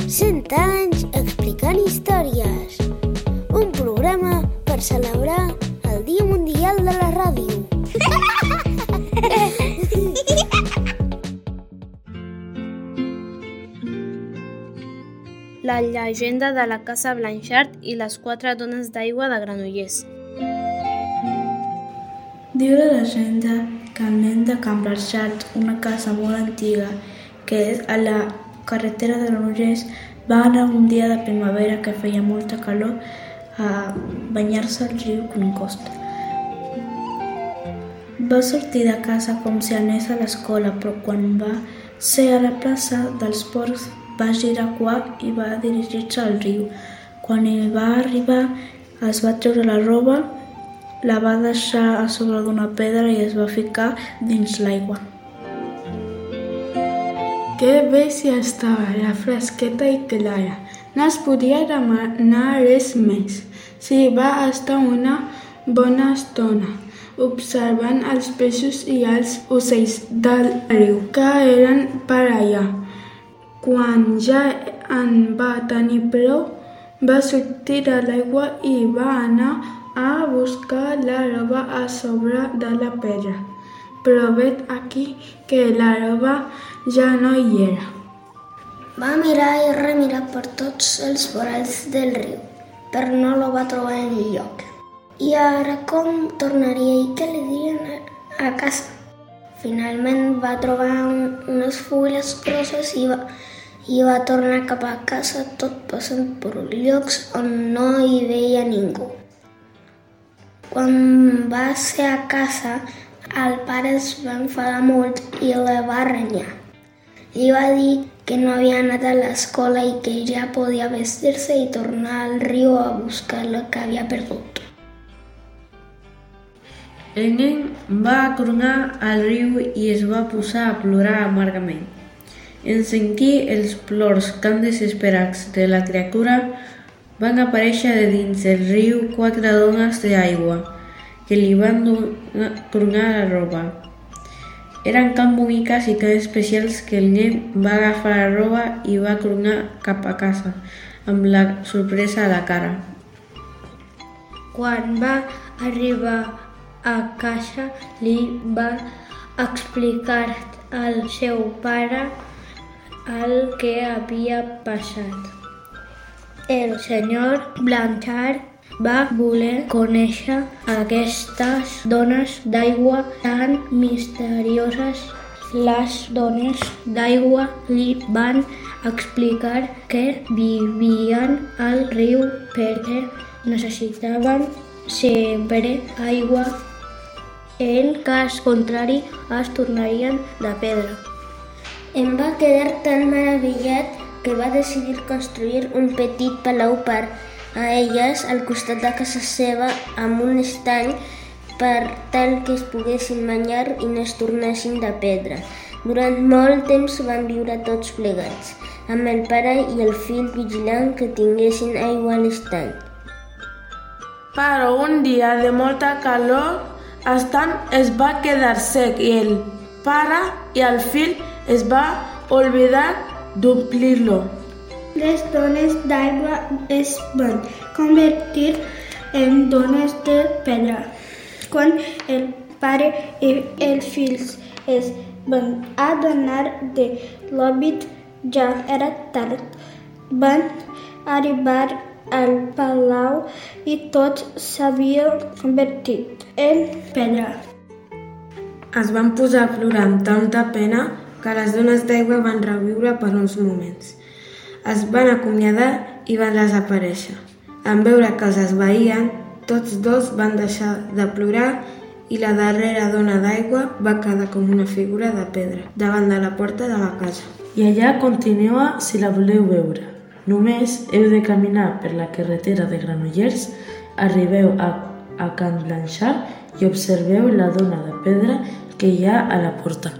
100 anys explicant històries. Un programa per celebrar el Dia Mundial de la Ràdio. La llegenda de la Casa Blanchard i les 4 dones d'aigua de Granollers. Diu la llegenda que el nen de Can Blanchard, una casa molt antiga que és a la carretera de Granollers, va anar un dia de primavera que feia molta calor a banyar-se al riu Congost. Va sortir de casa com si anés a l'escola, però quan va ser a la plaça dels Porcs va girar cua i va dirigir-se al riu. Quan hi va arribar, es va treure la roba, la va deixar a sobre d'una pedra i es va ficar dins l'aigua. Que bé si estava la fresqueta i clara. No es podia demanar res més. Sí, va estar una bona estona observant els peixos i els ocells del riu que eren per allà. Quan ja en va tenir prou, va sortir de l'aigua i va anar a buscar la roba a sobre de la pedra. Però vet aquí que la roba ja no hi era. Va mirar i remirar per tots els vorals del riu, però no la va trobar enlloc. I ara com tornaria i què li dirien a casa? Finalment va trobar unes fulles grosses i va tornar cap a casa, tot passant per llocs on no hi veia ningú. Quan va ser a casa, el pare es va enfadar molt i la va renyar. Li va dir que no havia anat a l'escola i que ja podia vestir-se i tornar al riu a buscar el que havia perdut. El nen va acronar al riu i es va posar a plorar amargament. En sentir els plors tan desesperats de la criatura, van aparèixer de dins el riu 4 dones d'aigua que li van cronar la roba. Eren tan boniques i tan especials que el nen va agafar la roba i va cronar cap a casa, amb la sorpresa a la cara. Quan va arribar a casa, li va explicar al seu pare el que havia passat. El senyor Blanchard va voler conèixer aquestes dones d'aigua tan misterioses. Les dones d'aigua li van explicar que vivien al riu perquè necessitaven sempre aigua. En cas contrari, es tornarien de pedra. Em va quedar tan meravellat que va decidir construir un petit palau per a elles al costat de casa seva amb un estany per tal que es poguessin banyar i no es tornessin de pedra. Durant molt temps van viure tots plegats, amb el pare i el fill vigilant que tinguessin aigua a l'estany. Però un dia de molta calor, l'estany es va quedar sec i el pare i el fill es va oblidar d'omplir-lo. Les dones d'aigua es van convertir en dones de pedra. Quan el pare i els fills es van adonar de l'òbit, ja era tard. Van arribar al palau i tots s'havien convertit en pedra. Es van posar a plorar amb tanta pena que les dones d'aigua van reviure per uns moments. Es van acomiadar i van desaparèixer. En veure que els esvaïen, tots dos van deixar de plorar i la darrera dona d'aigua va quedar com una figura de pedra davant de la porta de la casa. I allà continua si la voleu veure. Només heu de caminar per la carretera de Granollers, arribeu a Can Blanchard i observeu la dona de pedra que hi ha a la porta.